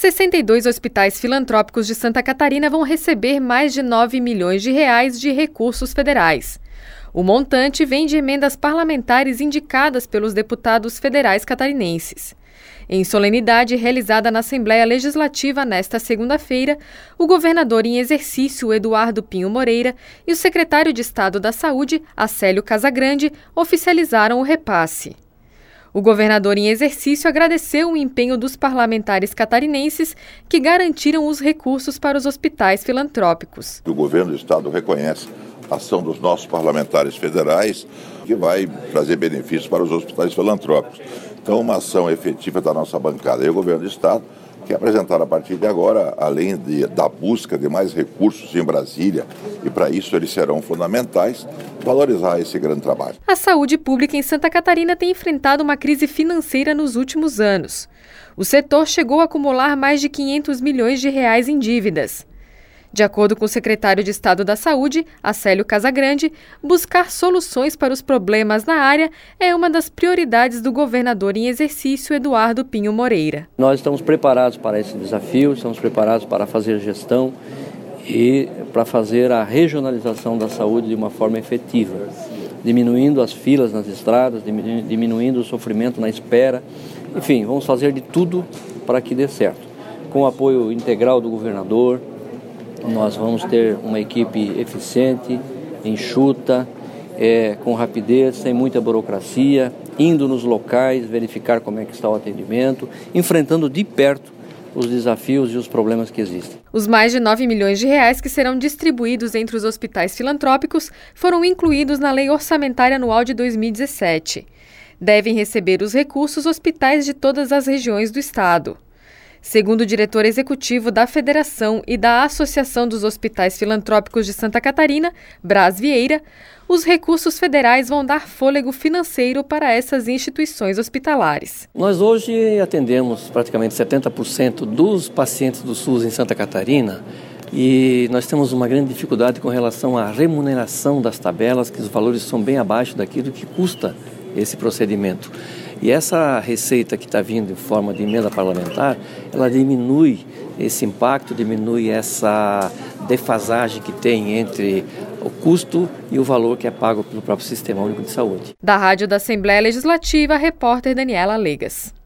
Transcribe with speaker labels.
Speaker 1: 62 hospitais filantrópicos de Santa Catarina vão receber mais de 9 milhões de reais de recursos federais. O montante vem de emendas parlamentares indicadas pelos deputados federais catarinenses. Em solenidade realizada na Assembleia Legislativa nesta segunda-feira, o governador em exercício, Eduardo Pinho Moreira, e o secretário de Estado da Saúde, Acélio Casagrande, oficializaram o repasse. O governador em exercício agradeceu o empenho dos parlamentares catarinenses que garantiram os recursos para os hospitais filantrópicos.
Speaker 2: O governo do estado reconhece a ação dos nossos parlamentares federais, que vai trazer benefícios para os hospitais filantrópicos. Então, uma ação efetiva da nossa bancada e o governo do estado quer apresentar a partir de agora, além da busca de mais recursos em Brasília, e para isso eles serão fundamentais, valorizar esse grande trabalho.
Speaker 1: A saúde pública em Santa Catarina tem enfrentado uma crise financeira nos últimos anos. O setor chegou a acumular mais de 500 milhões de reais em dívidas. De acordo com o secretário de Estado da Saúde, Acélio Casagrande, buscar soluções para os problemas na área é uma das prioridades do governador em exercício, Eduardo Pinho Moreira.
Speaker 3: Nós estamos preparados para esse desafio, estamos preparados para fazer gestão e para fazer a regionalização da saúde de uma forma efetiva, diminuindo as filas nas estradas, diminuindo o sofrimento na espera. Enfim, vamos fazer de tudo para que dê certo. Com o apoio integral do governador, nós vamos ter uma equipe eficiente, enxuta, com rapidez, sem muita burocracia, indo nos locais, verificar como é que está o atendimento, enfrentando de perto os desafios e os problemas que existem.
Speaker 1: Os mais de 9 milhões de reais que serão distribuídos entre os hospitais filantrópicos foram incluídos na Lei Orçamentária Anual de 2017. Devem receber os recursos hospitais de todas as regiões do estado. Segundo o diretor executivo da Federação e da Associação dos Hospitais Filantrópicos de Santa Catarina, Braz Vieira, os recursos federais vão dar fôlego financeiro para essas instituições hospitalares.
Speaker 3: Nós hoje atendemos praticamente 70% dos pacientes do SUS em Santa Catarina e nós temos uma grande dificuldade com relação à remuneração das tabelas, que os valores são bem abaixo daquilo que custa esse procedimento. E essa receita que está vindo em forma de emenda parlamentar, ela diminui esse impacto, diminui essa defasagem que tem entre o custo e o valor que é pago pelo próprio Sistema Único de Saúde.
Speaker 1: Da Rádio da Assembleia Legislativa, a repórter Daniela Legas.